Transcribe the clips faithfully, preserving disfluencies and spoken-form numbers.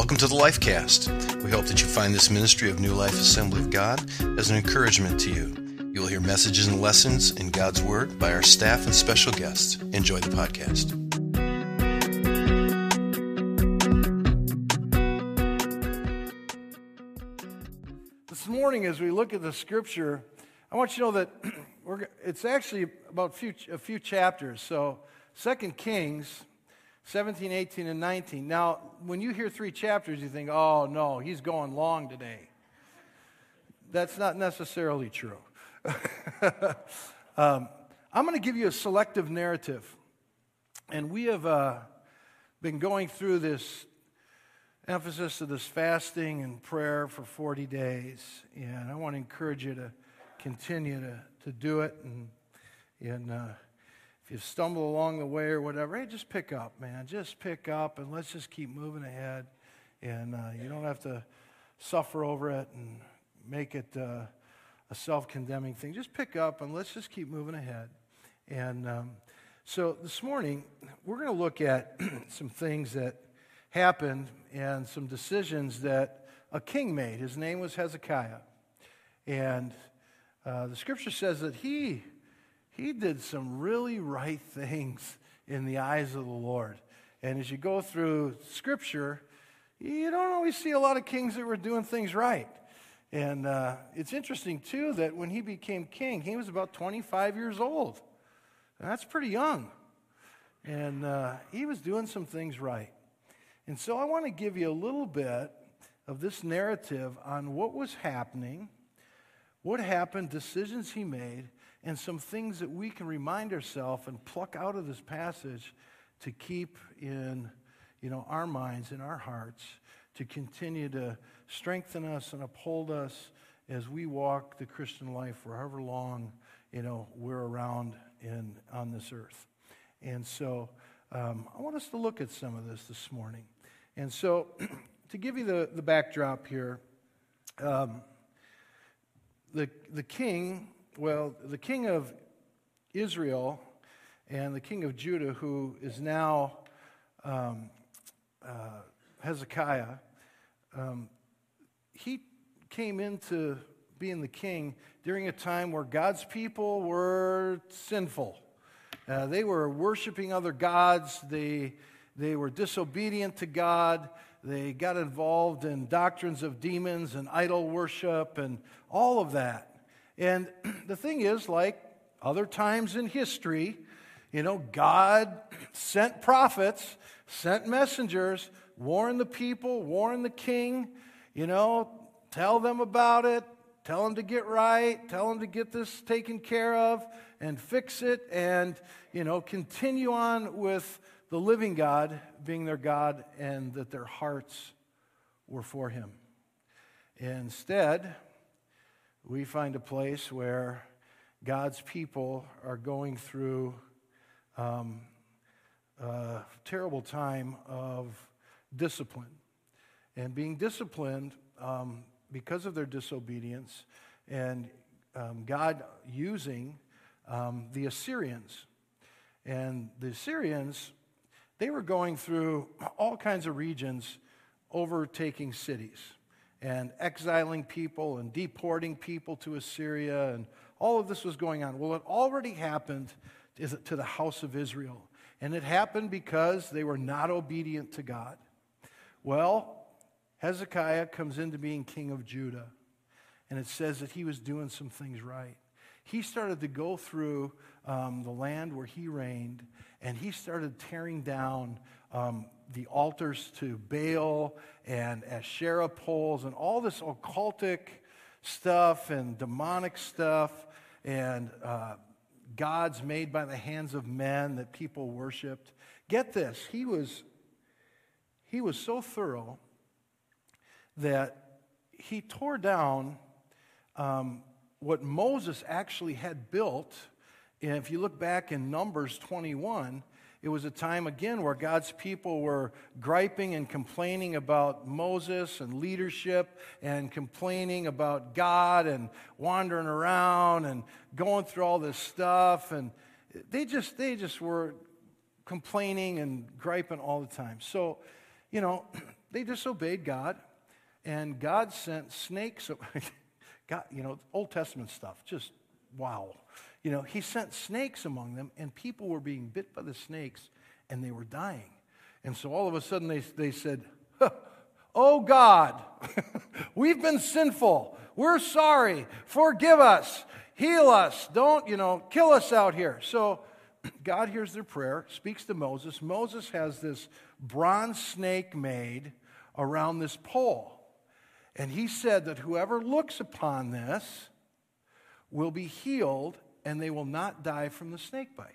Welcome to the Lifecast. We hope that you find this ministry of New Life Assembly of God as an encouragement to you. You will hear messages and lessons in God's Word by our staff and special guests. Enjoy the podcast. This morning, as we look at the Scripture, I want you to know that we're, it's actually about few, a few chapters. So, Second Kings seventeen, eighteen, and nineteen. Now, when you hear three chapters, you think, oh, no, he's going long today. That's not necessarily true. um, I'm going to give you a selective narrative. And we have uh, been going through this emphasis of this fasting and prayer for forty days. And I want to encourage you to continue to, to do it. And, and uh, if you stumble along the way or whatever, hey, just pick up, man. Just pick up and let's just keep moving ahead. And uh, you don't have to suffer over it and make it uh, a self-condemning thing. Just pick up and let's just keep moving ahead. And um, so this morning, we're going to look at some things that happened and some decisions that a king made. His name was Hezekiah. And uh, the scripture says that he... He did some really right things in the eyes of the Lord. And as you go through Scripture, you don't always see a lot of kings that were doing things right. And uh, it's interesting, too, that when he became king, he was about twenty-five years old. And that's pretty young. And uh, he was doing some things right. And so I want to give you a little bit of this narrative on what was happening, what happened, decisions he made, and some things that we can remind ourselves and pluck out of this passage to keep in, you know, our minds and our hearts, to continue to strengthen us and uphold us as we walk the Christian life for however long, you know, we're around in on this earth. And so um, I want us to look at some of this this morning. And so to give you the, the backdrop here, um, the the king... Well, the king of Israel and the king of Judah, who is now um, uh, Hezekiah, um, he came into being the king during a time where God's people were sinful. Uh, they were worshiping other gods. They, they were disobedient to God. They got involved in doctrines of demons and idol worship and all of that. And the thing is, like other times in history, you know, God sent prophets, sent messengers, warn the people, warn the king, you know, tell them about it, tell them to get right, tell them to get this taken care of and fix it and, you know, continue on with the living God being their God and that their hearts were for him. Instead, we find a place where God's people are going through um, a terrible time of discipline. And being disciplined um, because of their disobedience and um, God using um, the Assyrians. And the Assyrians, they were going through all kinds of regions, overtaking cities and exiling people and deporting people to Assyria, and all of this was going on. Well, it already happened to the house of Israel, and it happened because they were not obedient to God. Well, Hezekiah comes into being king of Judah, and it says that he was doing some things right. He started to go through um, the land where he reigned, and he started tearing down um, the altars to Baal and Asherah poles and all this occultic stuff and demonic stuff and uh, gods made by the hands of men that people worshipped. Get this, he was he was so thorough that he tore down um, what Moses actually had built. And if you look back in Numbers twenty-one, it was a time, again, where God's people were griping and complaining about Moses and leadership and complaining about God and wandering around and going through all this stuff. And they just they just were complaining and griping all the time. So, you know, they disobeyed God, and God sent snakes. God, you know, Old Testament stuff, just wow. You know, he sent snakes among them, and people were being bit by the snakes, and they were dying. And so all of a sudden they, they said, huh, oh God, we've been sinful. We're sorry. Forgive us. Heal us. Don't, you know, kill us out here. So God hears their prayer, speaks to Moses. Moses has this bronze snake made around this pole. And he said that whoever looks upon this will be healed and they will not die from the snake bites.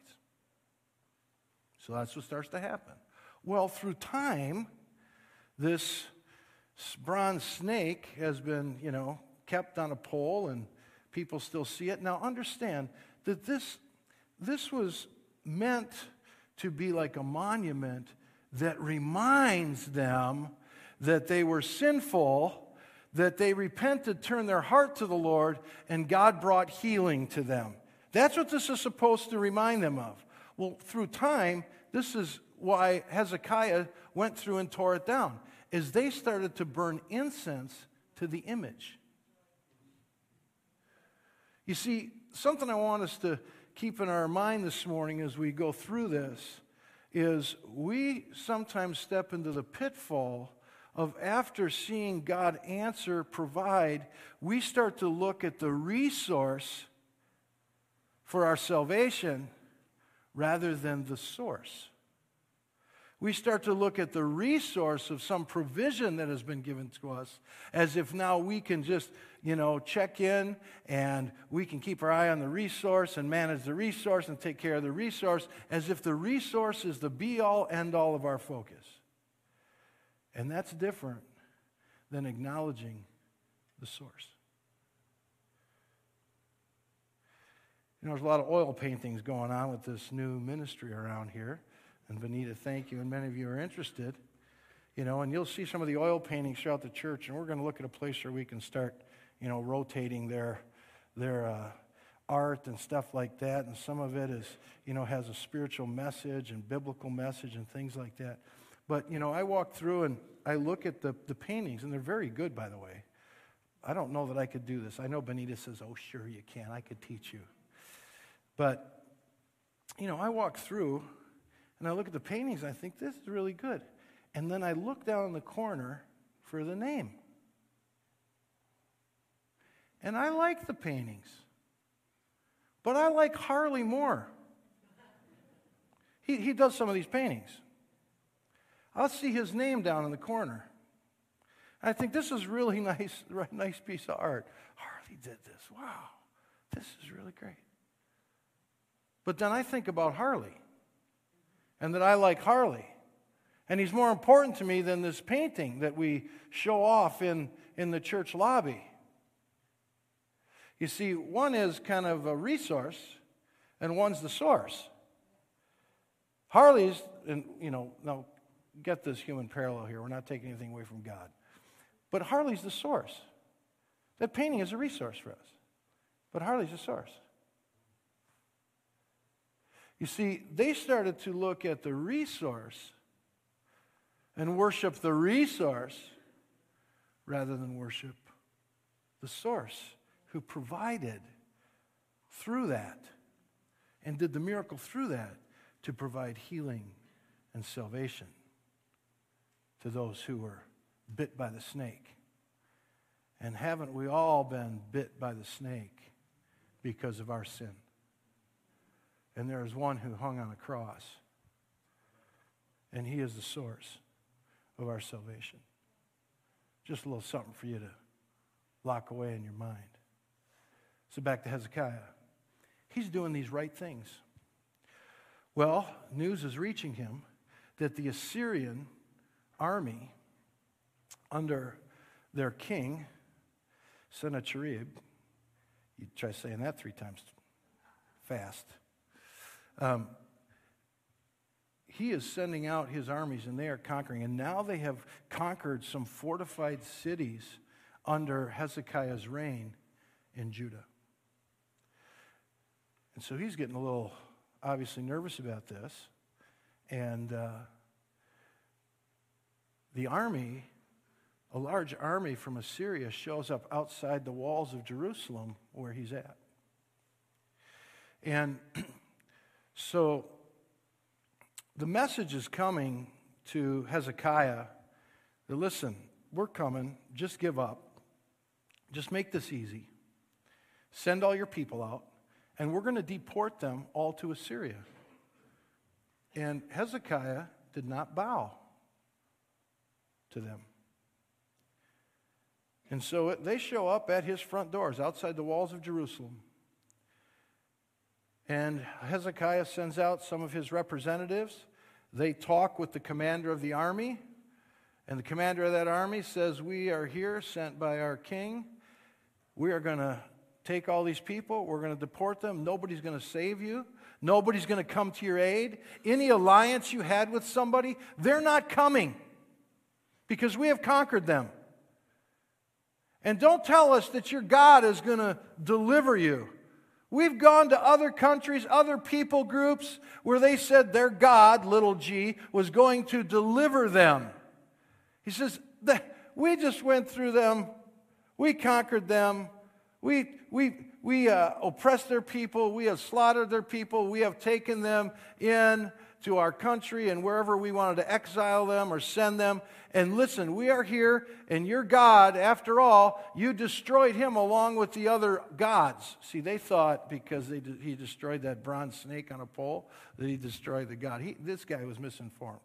So that's what starts to happen. Well, through time, this bronze snake has been, you know, kept on a pole and people still see it. Now understand that this, this was meant to be like a monument that reminds them that they were sinful, that they repented, turned their heart to the Lord, and God brought healing to them. That's what this is supposed to remind them of. Well, through time, this is why Hezekiah went through and tore it down, is they started to burn incense to the image. You see, something I want us to keep in our mind this morning as we go through this is we sometimes step into the pitfall of, after seeing God answer, provide, we start to look at the resource for our salvation rather than the source. We start to look at the resource of some provision that has been given to us as if now we can just, you know, check in and we can keep our eye on the resource and manage the resource and take care of the resource, as if the resource is the be-all, end-all of our focus. And that's different than acknowledging the source. You know, there's a lot of oil paintings going on with this new ministry around here. And Vanita, thank you, and many of you are interested. You know, and you'll see some of the oil paintings throughout the church, and we're going to look at a place where we can start, you know, rotating their, their uh, art and stuff like that. And some of it is, you know, has a spiritual message and biblical message and things like that. But, you know, I walk through and I look at the, the paintings, and they're very good, by the way. I don't know that I could do this. I know Benita says, oh, sure you can. I could teach you. But, you know, I walk through, and I look at the paintings, and I think, this is really good. And then I look down in the corner for the name. And I like the paintings. But I like Harley more. He, he does some of these paintings. I'll see his name down in the corner. I think, this is really nice, nice piece of art. Harley did this. Wow, this is really great. But then I think about Harley, and that I like Harley. And he's more important to me than this painting that we show off in, in the church lobby. You see, one is kind of a resource, and one's the source. Harley's, and you know, now get this human parallel here. We're not taking anything away from God. But Harley's the source. That painting is a resource for us. But Harley's the source. You see, they started to look at the resource and worship the resource rather than worship the source who provided through that and did the miracle through that to provide healing and salvation to those who were bit by the snake. And haven't we all been bit by the snake because of our sin? And there is one who hung on a cross, and he is the source of our salvation. Just a little something for you to lock away in your mind. So back to Hezekiah. He's doing these right things. Well, news is reaching him that the Assyrian army under their king, Sennacherib, you try saying that three times fast, Um, he is sending out his armies, and they are conquering. And now they have conquered some fortified cities under Hezekiah's reign in Judah. And so he's getting a little, obviously, nervous about this. And uh, the army, a large army from Assyria, shows up outside the walls of Jerusalem where he's at. And so the message is coming to Hezekiah that, listen, we're coming, just give up. Just make this easy. Send all your people out, and we're going to deport them all to Assyria. And Hezekiah did not bow to them. And so it, they show up at his front doors outside the walls of Jerusalem. And Hezekiah sends out some of his representatives. They talk with the commander of the army. And the commander of that army says, we are here, sent by our king. We are going to take all these people. We're going to deport them. Nobody's going to save you. Nobody's going to come to your aid. Any alliance you had with somebody, they're not coming because we have conquered them. And don't tell us that your God is going to deliver you. We've gone to other countries, other people groups, where they said their God, little g, was going to deliver them. He says, we just went through them. We conquered them. We, we, we uh, oppressed their people. We have slaughtered their people. We have taken them in to our country and wherever we wanted to exile them or send them. And listen, we are here, and your God, after all, you destroyed him along with the other gods. See, they thought because they, he destroyed that bronze snake on a pole that he destroyed the God. He, this guy was misinformed.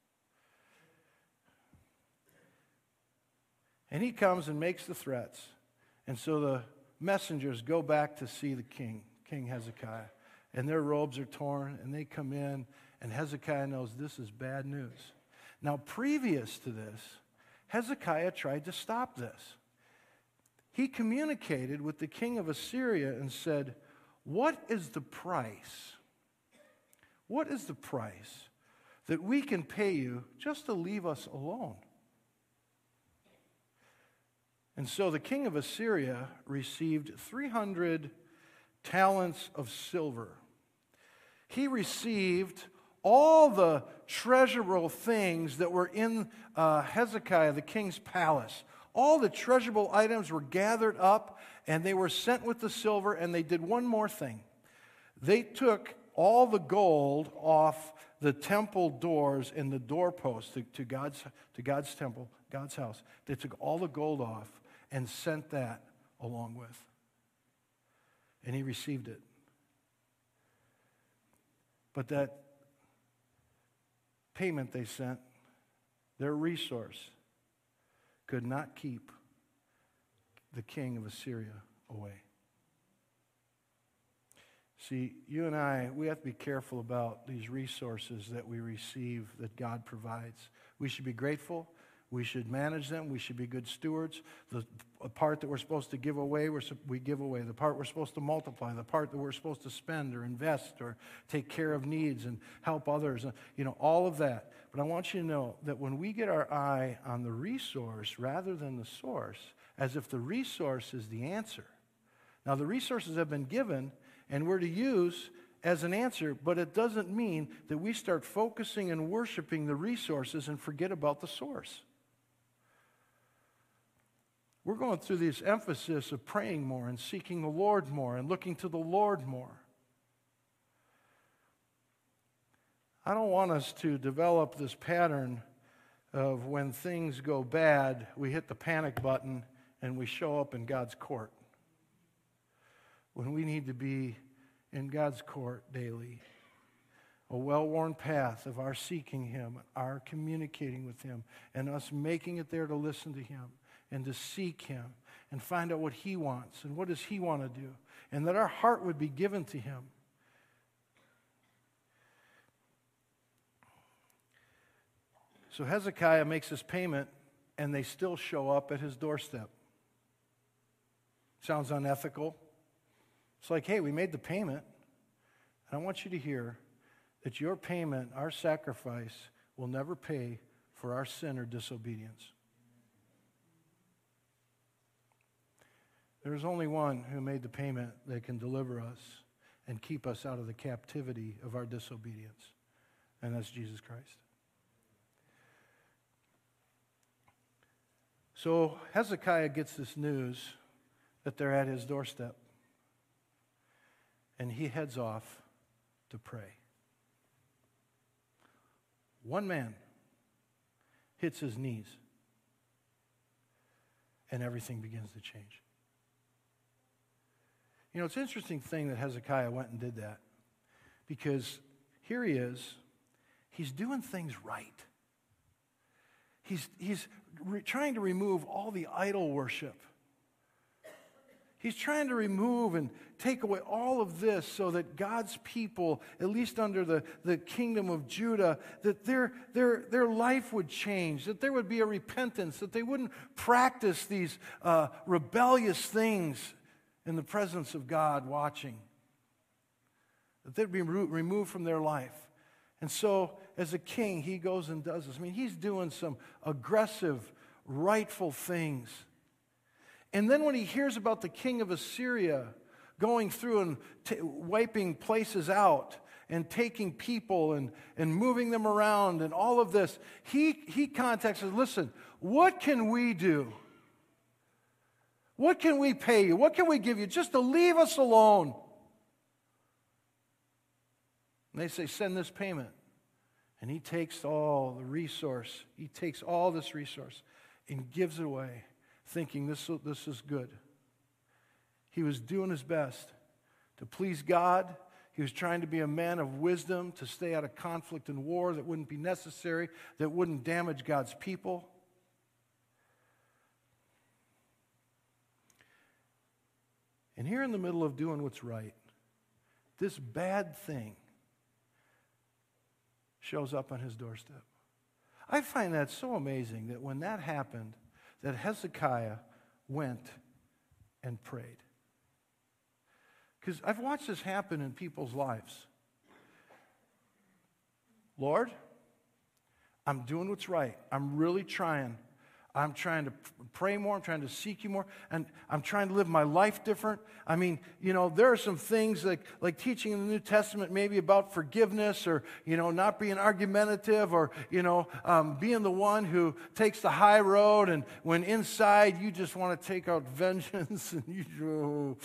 And he comes and makes the threats. And so the messengers go back to see the king, King Hezekiah. And their robes are torn, and they come in, and Hezekiah knows this is bad news. Now, previous to this, Hezekiah tried to stop this. He communicated with the king of Assyria and said, what is the price? What is the price that we can pay you just to leave us alone? And so the king of Assyria received three hundred talents of silver. He received all the treasurable things that were in uh, Hezekiah, the king's palace. All the treasurable items were gathered up, and they were sent with the silver, and they did one more thing. They took all the gold off the temple doors and the doorposts to, to, God's, to God's temple, God's house. They took all the gold off and sent that along with. And he received it. But that payment they sent, their resource, could not keep the king of Assyria away. See, you and I, we have to be careful about these resources that we receive that God provides. We should be grateful. We should manage them. We should be good stewards. The part that we're supposed to give away, we're, we give away. The part we're supposed to multiply, the part that we're supposed to spend or invest or take care of needs and help others, you know, all of that. But I want you to know that when we get our eye on the resource rather than the source, as if the resource is the answer. Now, the resources have been given, and we're to use as an answer, but it doesn't mean that we start focusing and worshiping the resources and forget about the source. We're going through this emphasis of praying more and seeking the Lord more and looking to the Lord more. I don't want us to develop this pattern of when things go bad, we hit the panic button and we show up in God's court. When we need to be in God's court daily. A well-worn path of our seeking Him, our communicating with Him, and us making it there to listen to Him and to seek Him and find out what He wants and what does He want to do, and that our heart would be given to Him. So Hezekiah makes this payment, and they still show up at his doorstep. Sounds unethical. It's like, hey, we made the payment. And I want you to hear that your payment, our sacrifice, will never pay for our sin or disobedience. There is only one who made the payment that can deliver us and keep us out of the captivity of our disobedience, and that's Jesus Christ. So Hezekiah gets this news that they're at his doorstep. And he heads off to pray. One man hits his knees, and everything begins to change. You know, it's an interesting thing that Hezekiah went and did that, because here he is, he's doing things right. He's, he's re- trying to remove all the idol worship. He's trying to remove and take away all of this so that God's people, at least under the, the kingdom of Judah, that their, their, their life would change, that there would be a repentance, that they wouldn't practice these uh, rebellious things in the presence of God watching, that they'd be re- removed from their life. And so, as a king, he goes and does this. I mean, he's doing some aggressive, rightful things. And then when he hears about the king of Assyria going through and t- wiping places out and taking people and, and moving them around and all of this, he, he contacts us, listen, what can we do? What can we pay you? What can we give you just to leave us alone? And they say, send this payment. And he takes all the resource, he takes all this resource and gives it away, thinking this, this is good. He was doing his best to please God. He was trying to be a man of wisdom, to stay out of conflict and war that wouldn't be necessary, that wouldn't damage God's people. And here in the middle of doing what's right, this bad thing shows up on his doorstep. I find that so amazing that when that happened, that Hezekiah went and prayed. Because I've watched this happen in people's lives. Lord, I'm doing what's right. I'm really trying. I'm trying to pray more. I'm trying to seek you more. And I'm trying to live my life different. I mean, you know, there are some things like, like teaching in the New Testament maybe about forgiveness, or, you know, not being argumentative, or, you know, um, being the one who takes the high road, and when inside you just want to take out vengeance and you oh.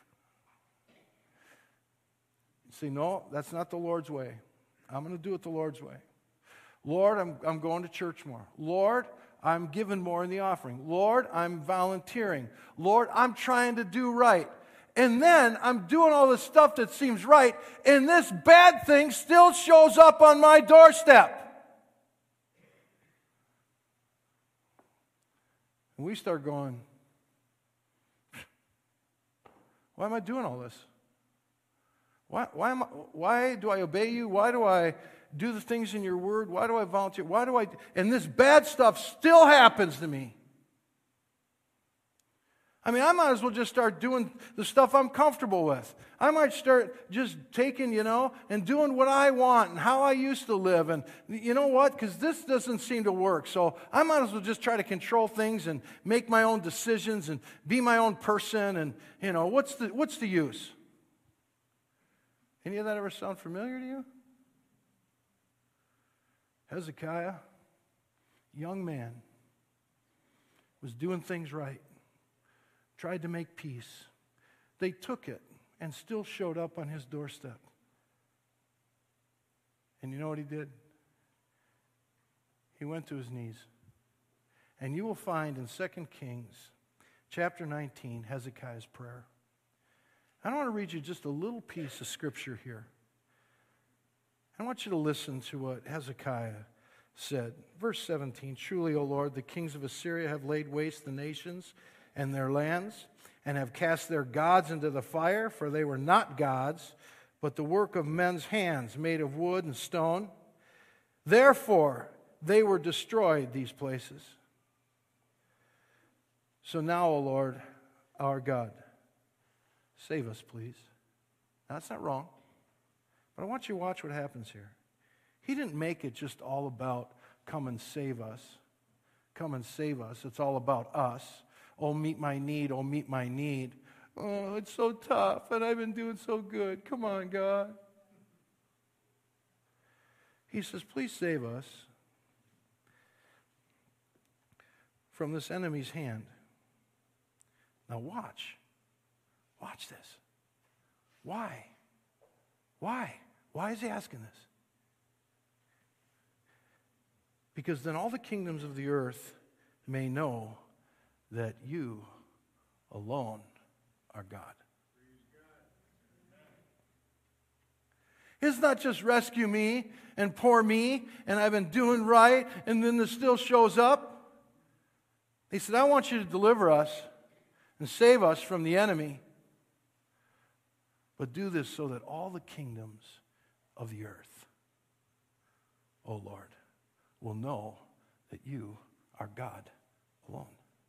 say, no, that's not the Lord's way. I'm going to do it the Lord's way. Lord, I'm, I'm going to church more. Lord, I'm giving more in the offering. Lord, I'm volunteering. Lord, I'm trying to do right. And then I'm doing all this stuff that seems right, and this bad thing still shows up on my doorstep. And we start going, why am I doing all this? Why, why, am I, why do I obey you? Why do I do the things in your word? Why do I volunteer? Why do I? And this bad stuff still happens to me. I mean, I might as well just start doing the stuff I'm comfortable with. I might start just taking, you know, and doing what I want and how I used to live. And you know what? Because this doesn't seem to work. So I might as well just try to control things and make my own decisions and be my own person. And, you know, what's the, what's the use? Any of that ever sound familiar to you? Hezekiah, young man, was doing things right, tried to make peace. They took it and still showed up on his doorstep. And you know what he did? He went to his knees. And you will find in Second Kings chapter nineteen, Hezekiah's prayer. I want to read you just a little piece of scripture here. I want you to listen to what Hezekiah said. Verse seventeen, truly, O Lord, the kings of Assyria have laid waste the nations and their lands, and have cast their gods into the fire, for they were not gods, but the work of men's hands, made of wood and stone. Therefore, they were destroyed, these places. So now, O Lord, our God, save us, please. Now, that's not wrong. But I want you to watch what happens here. He didn't make it just all about come and save us. Come and save us. It's all about us. Oh, meet my need. Oh, meet my need. Oh, it's so tough, and I've been doing so good. Come on, God. He says, please save us. from this enemy's hand. Now watch. Watch this. Why? Why? Why is he asking this? Because then all the kingdoms of the earth may know that you alone are God. It's not just rescue me and poor me and I've been doing right and then this still shows up. He said, I want you to deliver us and save us from the enemy. But do this so that all the kingdoms of the earth, O Lord, will know that you are God alone.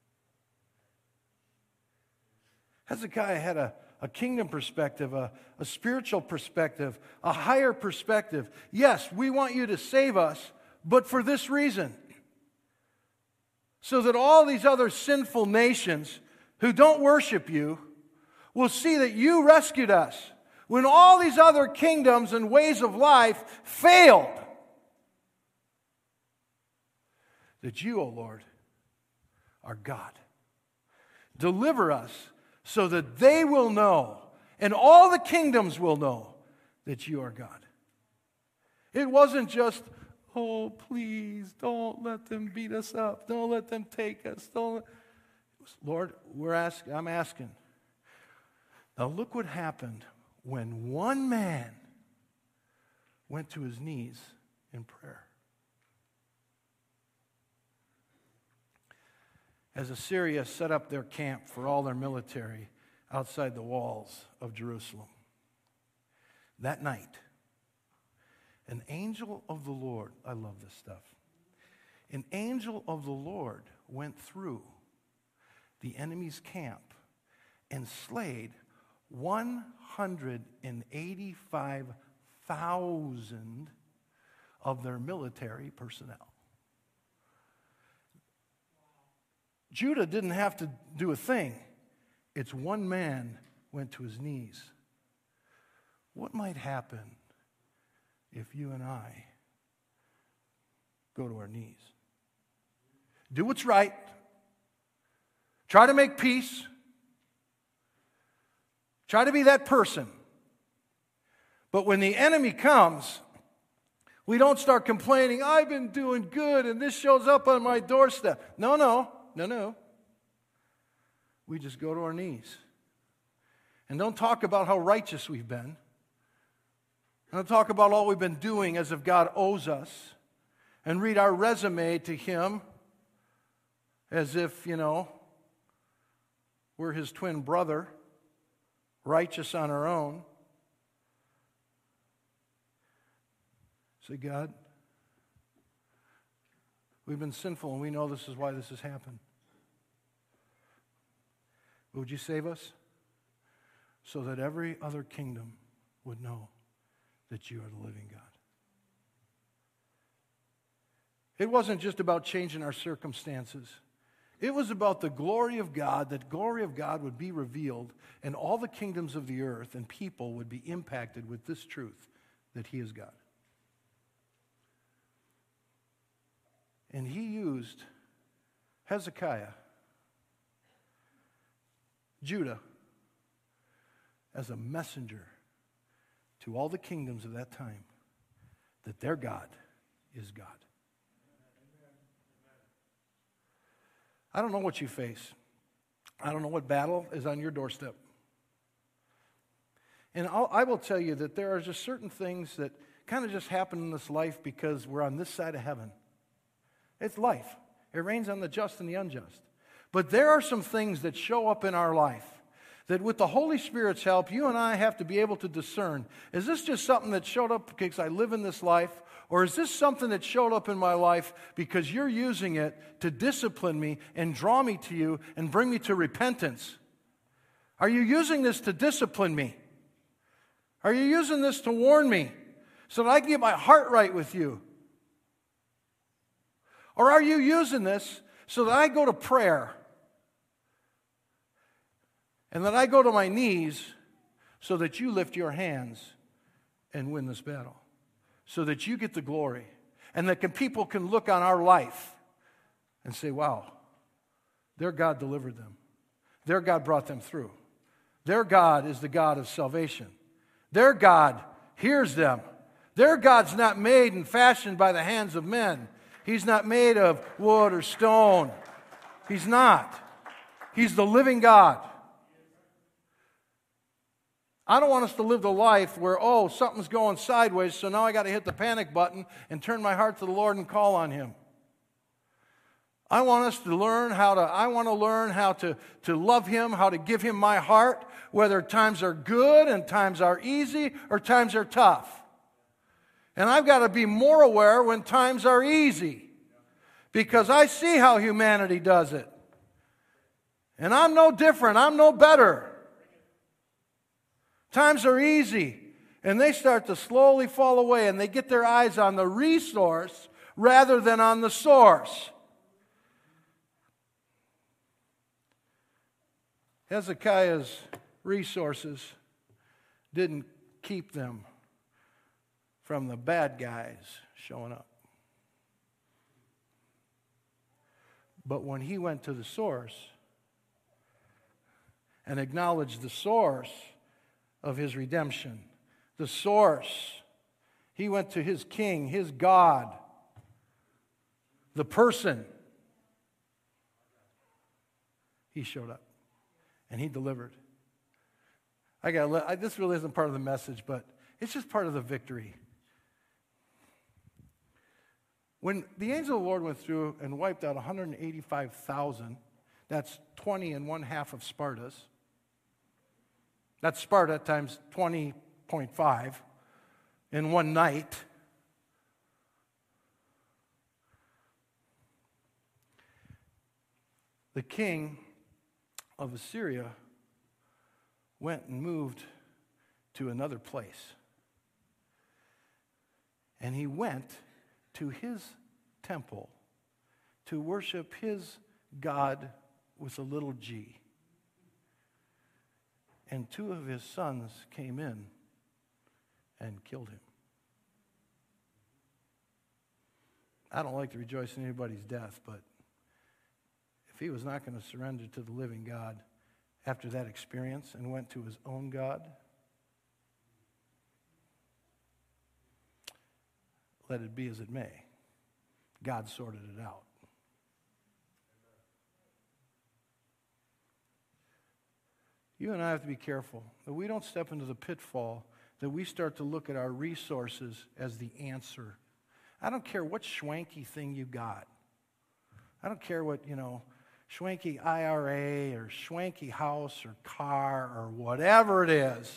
Hezekiah had a, a kingdom perspective, a, a spiritual perspective, a higher perspective. Yes, we want you to save us, but for this reason. So that all these other sinful nations who don't worship you will see that you rescued us when all these other kingdoms and ways of life failed. That you, O Lord, are God. Deliver us so that they will know, and all the kingdoms will know, that you are God. It wasn't just, oh, please, don't let them beat us up. Don't let them take us. Don't let... Lord, we're ask, I'm asking. Now look what happened when one man went to his knees in prayer. As Assyria set up their camp for all their military outside the walls of Jerusalem, that night, an angel of the Lord, I love this stuff, an angel of the Lord went through the enemy's camp and slayed one hundred eighty-five thousand of their military personnel. Judah didn't have to do a thing. It's one man went to his knees. What might happen if you and I go to our knees? Do what's right. Try to make peace. Try to be that person. But when the enemy comes, we don't start complaining, I've been doing good and this shows up on my doorstep. No, no, no, no. We just go to our knees. And don't talk about how righteous we've been. Don't talk about all we've been doing as if God owes us. And read our resume to Him as if, you know, we're His twin brother, righteous on our own. Say, God, we've been sinful and we know this is why this has happened. But would you save us so that every other kingdom would know that you are the living God? It wasn't just about changing our circumstances. It was about the glory of God, that glory of God would be revealed, and all the kingdoms of the earth and people would be impacted with this truth, that He is God. And He used Hezekiah, Judah, as a messenger to all the kingdoms of that time, that their God is God. I don't know what you face. I don't know what battle is on your doorstep. And I'll, I will tell you that there are just certain things that kind of just happen in this life because we're on this side of heaven. It's life. It rains on the just and the unjust. But there are some things that show up in our life that with the Holy Spirit's help, you and I have to be able to discern. Is this just something that showed up because I live in this life? Or is this something that showed up in my life because you're using it to discipline me and draw me to you and bring me to repentance? Are you using this to discipline me? Are you using this to warn me so that I can get my heart right with you? Or are you using this so that I go to prayer and that I go to my knees so that you lift your hands and win this battle? So that you get the glory. And that can, people can look on our life and say, wow, their God delivered them. Their God brought them through. Their God is the God of salvation. Their God hears them. Their God's not made and fashioned by the hands of men. He's not made of wood or stone. He's not. He's the living God. I don't want us to live the life where, oh, something's going sideways, so now I got to hit the panic button and turn my heart to the Lord and call on Him. I want us to learn how to, I want to learn how to, to love Him, how to give Him my heart, whether times are good and times are easy or times are tough. And I've got to be more aware when times are easy, because I see how humanity does it. And I'm no different. I'm no better. Times are easy, and they start to slowly fall away, and they get their eyes on the resource rather than on the source. Hezekiah's resources didn't keep them from the bad guys showing up. But when he went to the source and acknowledged the source of his redemption, the source, he went to his king, his God, the person, he showed up and he delivered. I got I, this really isn't part of the message, but it's just part of the victory. When the angel of the Lord went through and wiped out one hundred eighty-five thousand, that's twenty and one half of Sparta's. That's Sparta times twenty point five in one night. The king of Assyria went and moved to another place. And he went to his temple to worship his God with a little g. And two of his sons came in and killed him. I don't like to rejoice in anybody's death, but if he was not going to surrender to the living God after that experience and went to his own God, let it be as it may. God sorted it out. You and I have to be careful that we don't step into the pitfall that we start to look at our resources as the answer. I don't care what schwanky thing you got. I don't care what, you know, schwanky I R A or schwanky house or car or whatever it is.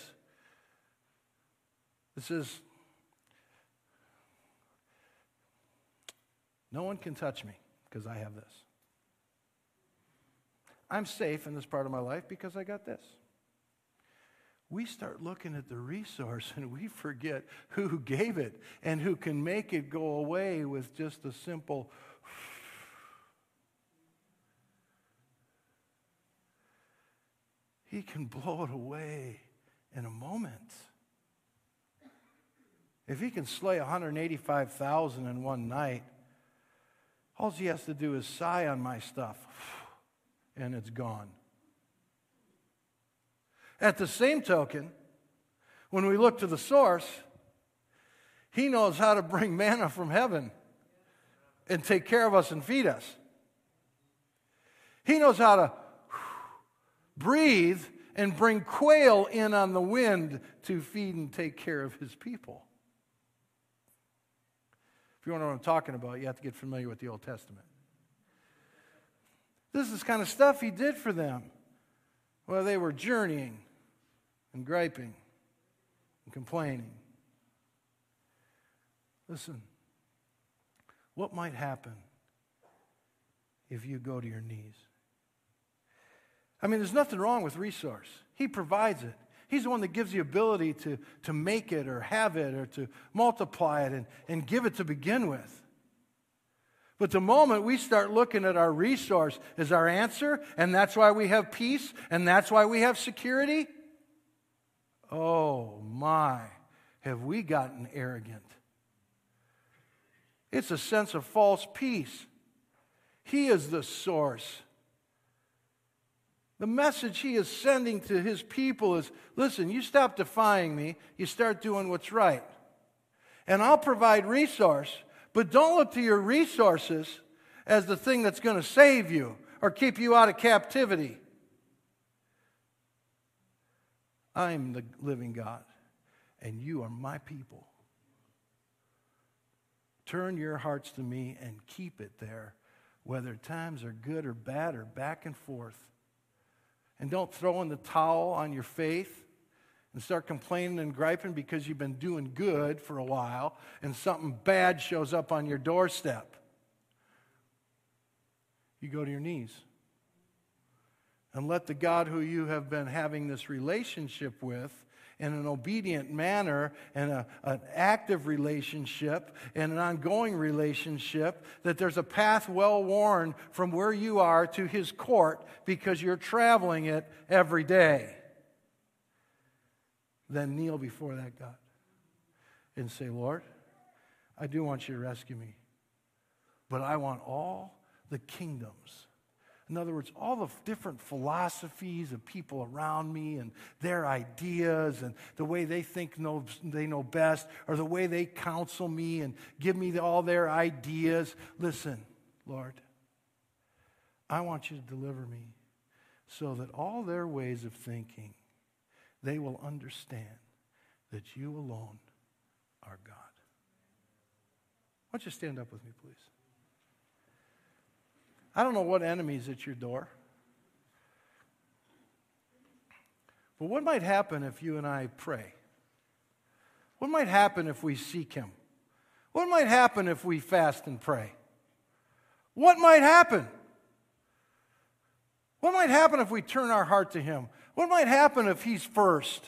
This is, no one can touch me because I have this. I'm safe in this part of my life because I got this. We start looking at the resource and we forget who gave it and who can make it go away with just a simple He can blow it away in a moment. If he can slay one hundred eighty-five thousand in one night, all he has to do is sigh on my stuff, and it's gone. At the same token, when we look to the source, he knows how to bring manna from heaven and take care of us and feed us. He knows how to breathe and bring quail in on the wind to feed and take care of his people. If you want to know what I'm talking about, you have to get familiar with the Old Testament. This is the kind of stuff he did for them while they were journeying and griping and complaining. Listen, what might happen if you go to your knees? I mean, there's nothing wrong with resource. He provides it. He's the one that gives the ability to, to make it or have it or to multiply it and, and give it to begin with. But the moment we start looking at our resource as our answer, and that's why we have peace, and that's why we have security, oh my, have we gotten arrogant. It's a sense of false peace. He is the source The message he is sending to his people is, listen, you stop defying me, you start doing what's right. And I'll provide resource, but don't look to your resources as the thing that's going to save you or keep you out of captivity. I'm the living God, and you are my people. Turn your hearts to me and keep it there, whether times are good or bad or back and forth. And don't throw in the towel on your faith and start complaining and griping because you've been doing good for a while and something bad shows up on your doorstep. You go to your knees and let the God who you have been having this relationship with in an obedient manner and a, an active relationship and an ongoing relationship, that there's a path well worn from where you are to his court because you're traveling it every day. Then kneel before that God and say, Lord, I do want you to rescue me, but I want all the kingdoms. In other words, all the different philosophies of people around me and their ideas and the way they think know, they know best, or the way they counsel me and give me all their ideas. Listen, Lord, I want you to deliver me so that all their ways of thinking, they will understand that you alone are God. Why don't you stand up with me, please? I don't know what enemy's at your door. But what might happen if you and I pray? What might happen if we seek him? What might happen if we fast and pray? What might happen? What might happen if we turn our heart to him? What might happen if he's first?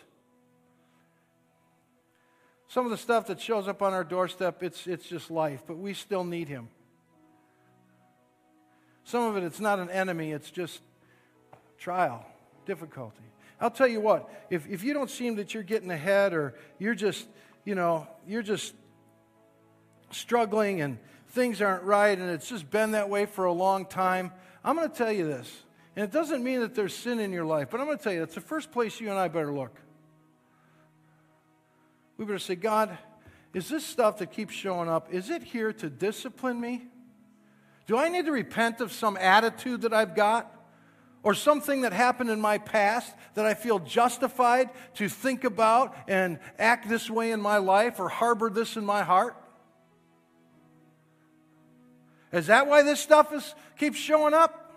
Some of the stuff that shows up on our doorstep, it's, it's just life, but we still need him. Some of it, it's not an enemy, it's just trial, difficulty. I'll tell you what, if, if you don't seem that you're getting ahead, or you're just, you know, you're just struggling and things aren't right and it's just been that way for a long time, I'm going to tell you this. And it doesn't mean that there's sin in your life, but I'm going to tell you, it's the first place you and I better look. We better say, God, is this stuff that keeps showing up, is it here to discipline me? Do I need to repent of some attitude that I've got? Or something that happened in my past that I feel justified to think about and act this way in my life or harbor this in my heart? Is that why this stuff is keeps showing up?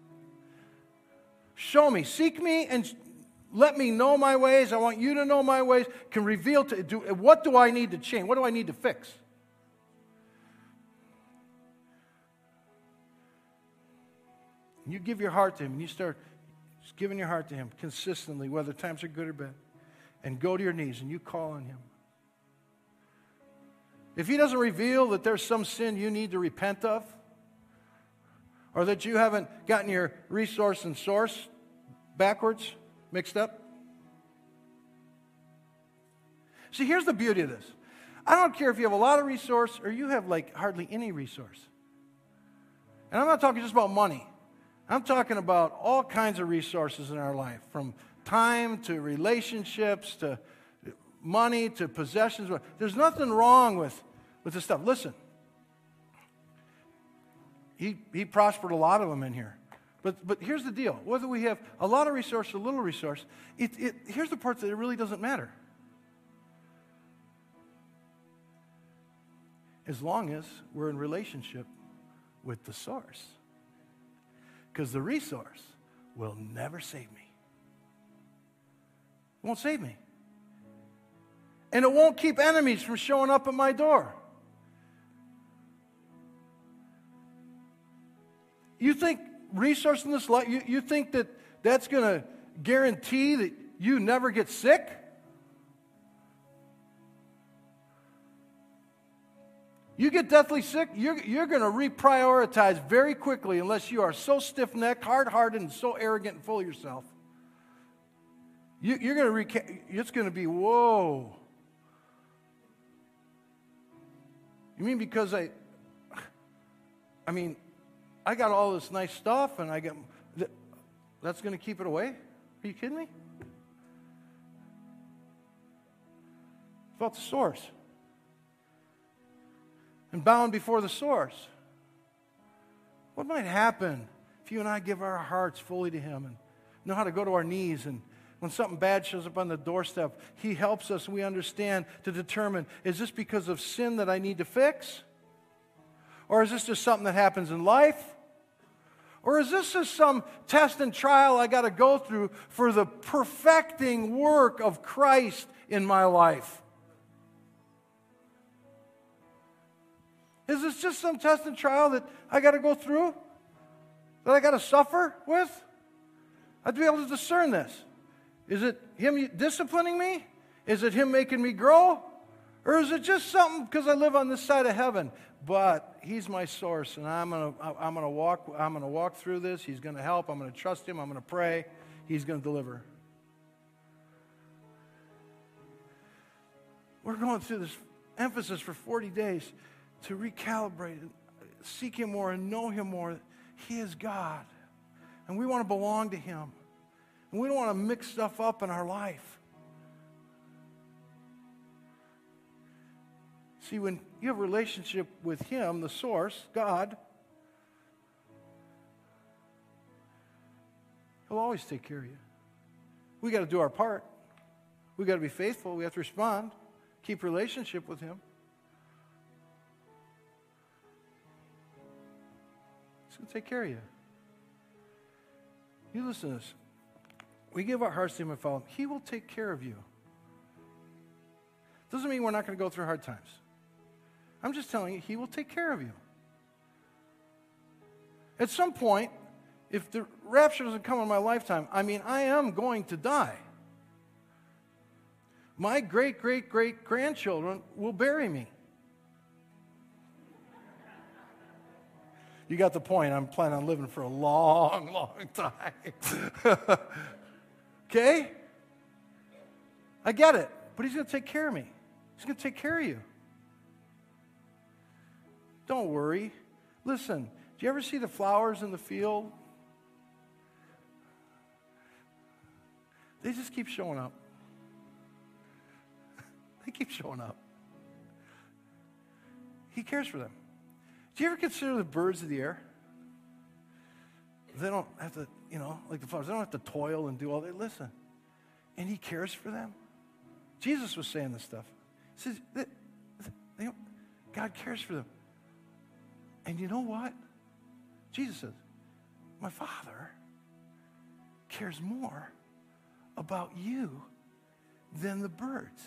Show me. Seek me and let me know my ways. I want you to know my ways. Can reveal to do what do I need to change? What do I need to fix? You give your heart to him, and you start just giving your heart to him consistently, whether times are good or bad, and go to your knees and you call on him. If he doesn't reveal that there's some sin you need to repent of, or that you haven't gotten your resource and source backwards, mixed up. See, here's the beauty of this. I don't care if you have a lot of resource or you have like hardly any resource. And I'm not talking just about money. I'm talking about all kinds of resources in our life, from time to relationships to money to possessions. There's nothing wrong with, with this stuff. Listen, he, he prospered a lot of them in here. But, but here's the deal. Whether we have a lot of resource or little resource, it, it, here's the part that it really doesn't matter. As long as we're in relationship with the source. Because the resource will never save me. It won't save me. And it won't keep enemies from showing up at my door. You think resource in this life, you, you think that that's going to guarantee that you never get sick? You get deathly sick, you're, you're going to reprioritize very quickly unless you are so stiff-necked, hard-hearted, and so arrogant and full of yourself. You, you're going to, reca- it's going to be, whoa. You mean because I, I mean, I got all this nice stuff and I get, That's going to keep it away? Are you kidding me? It's about the source. And bound before the source. What might happen if you and I give our hearts fully to Him and know how to go to our knees, and when something bad shows up on the doorstep, He helps us and we understand to determine, is this because of sin that I need to fix? Or is this just something that happens in life? Or is this just some test and trial I got to go through for the perfecting work of Christ in my life? Is this just some test and trial that I got to go through? That I got to suffer with? I have to be able to discern this. Is it Him disciplining me? Is it Him making me grow? Or is it just something because I live on this side of heaven? But He's my source, and I'm gonna I'm gonna walk I'm gonna walk through this. He's gonna help. I'm gonna trust Him. I'm gonna pray. He's gonna deliver. We're going through this emphasis for forty days to recalibrate and seek Him more and know Him more. He is God, and we want to belong to Him, and we don't want to mix stuff up in our life. See, when you have a relationship with Him, the source, God, He'll always take care of you. We got to do our part. We got to be faithful. We have to respond. Keep relationship with Him. He's going to take care of you. You listen to this. We give our hearts to Him and follow Him. He will take care of you. Doesn't mean we're not going to go through hard times. I'm just telling you, He will take care of you. At some point, if the rapture doesn't come in my lifetime, I mean, I am going to die. My great, great, great grandchildren will bury me. You got the point. I'm planning on living for a long, long time. Okay? I get it. But He's going to take care of me. He's going to take care of you. Don't worry. Listen, do you ever see the flowers in the field? They just keep showing up. They keep showing up. He cares for them. Do you ever consider the birds of the air? They don't have to, you know, like the flowers, they don't have to toil and do all that. Listen. And He cares for them. Jesus was saying this stuff. He says, they, they, God cares for them. And you know what? Jesus says, my Father cares more about you than the birds.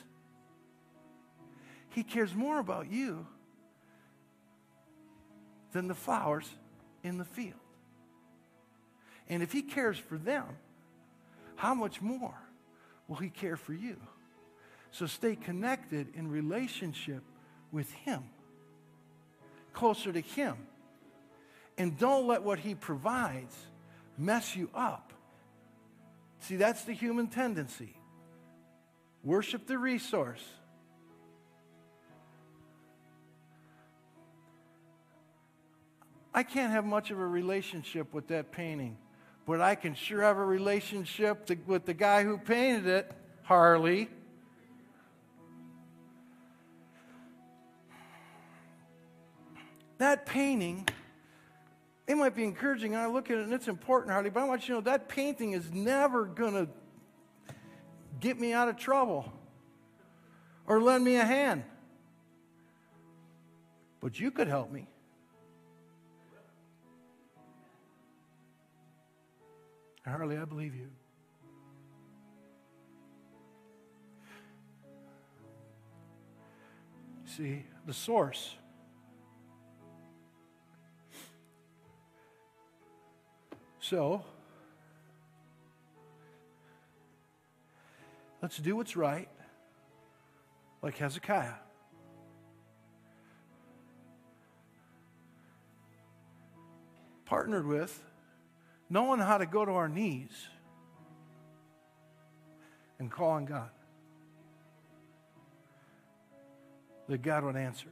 He cares more about you than the flowers in the field. And if He cares for them, how much more will He care for you? So stay connected in relationship with Him, closer to Him. And don't let what He provides mess you up. See, that's the human tendency. Worship the resource. I can't have much of a relationship with that painting, but I can sure have a relationship to, with the guy who painted it, Harley. That painting, it might be encouraging, and I look at it and it's important, Harley, but I want you to know that painting is never going to get me out of trouble or lend me a hand. But you could help me. Harley, I believe you. See, the source. So, let's do what's right, like Hezekiah. Partnered with knowing how to go to our knees and call on God, that God would answer.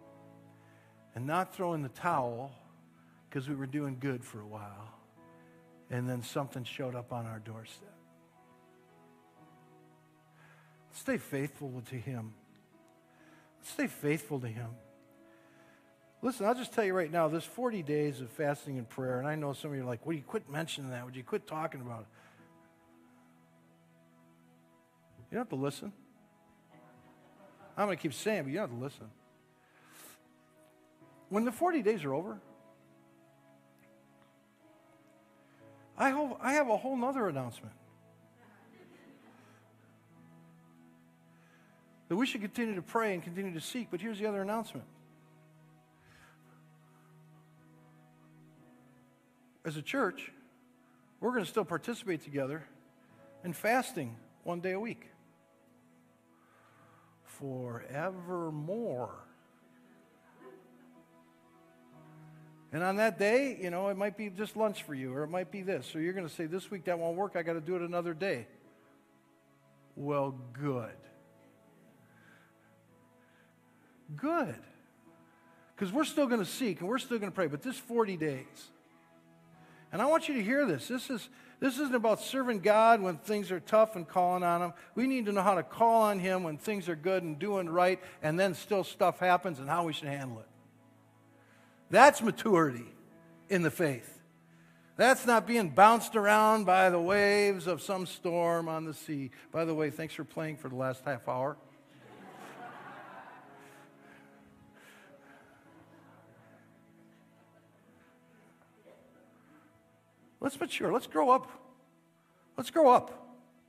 And not throw in the towel because we were doing good for a while and then something showed up on our doorstep. Stay faithful to Him. Stay faithful to Him. Listen, I'll just tell you right now, this forty days of fasting and prayer, and I know some of you are like, would you quit mentioning that? Would you quit talking about it? You don't have to listen. I'm going to keep saying it, but you don't have to listen. When the forty days are over, I, hope, I have a whole nother announcement. That we should continue to pray and continue to seek, but here's the other announcement. As a church, we're going to still participate together in fasting one day a week. Forevermore. And on that day, you know, it might be just lunch for you, or it might be this. So you're going to say, this week that won't work, I got to do it another day. Well, good. Good. Because we're still going to seek and we're still going to pray, but this forty days. And I want you to hear this. This is this isn't about serving God when things are tough and calling on Him. We need to know how to call on Him when things are good and doing right, and then still stuff happens and how we should handle it. That's maturity in the faith. That's not being bounced around by the waves of some storm on the sea. By the way, thanks for playing for the last half hour. Let's mature. Let's grow up. Let's grow up.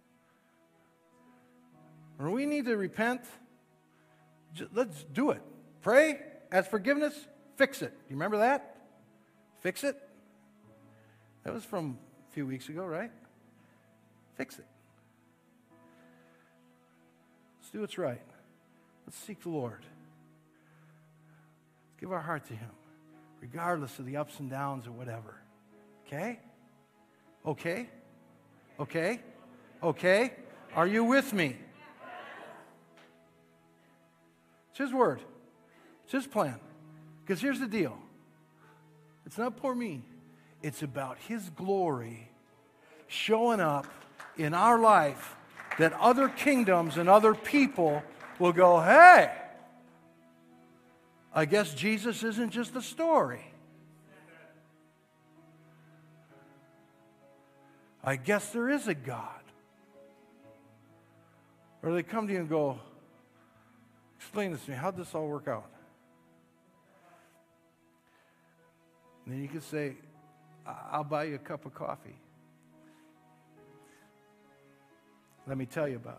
When we need to repent, let's do it. Pray, ask forgiveness, fix it. You remember that? Fix it. That was from a few weeks ago, right? Fix it. Let's do what's right. Let's seek the Lord. Let's give our heart to Him, regardless of the ups and downs or whatever. Okay? Okay? Okay? Okay? Are you with me? It's His word. It's His plan. Because here's the deal. It's not for me. It's about His glory showing up in our life that other kingdoms and other people will go, hey, I guess Jesus isn't just a story. I guess there is a God. Or they come to you and go, explain this to me. How'd this all work out? And then you can say, I'll buy you a cup of coffee. Let me tell you about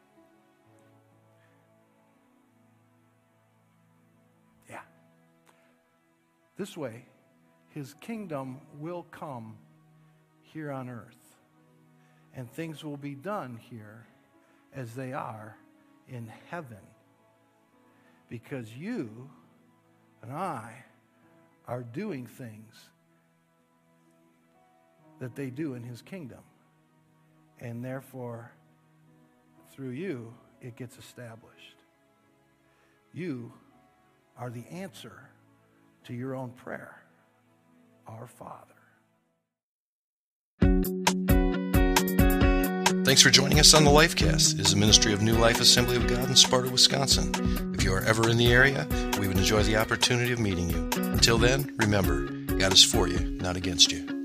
it. Yeah. This way, His kingdom will come here on earth. And things will be done here as they are in heaven. Because you and I are doing things that they do in His kingdom. And therefore, through you, it gets established. You are the answer to your own prayer. Our Father. Thanks for joining us on the Lifecast. It is a ministry of New Life Assembly of God in Sparta, Wisconsin. If you are ever in the area, we would enjoy the opportunity of meeting you. Until then, remember, God is for you, not against you.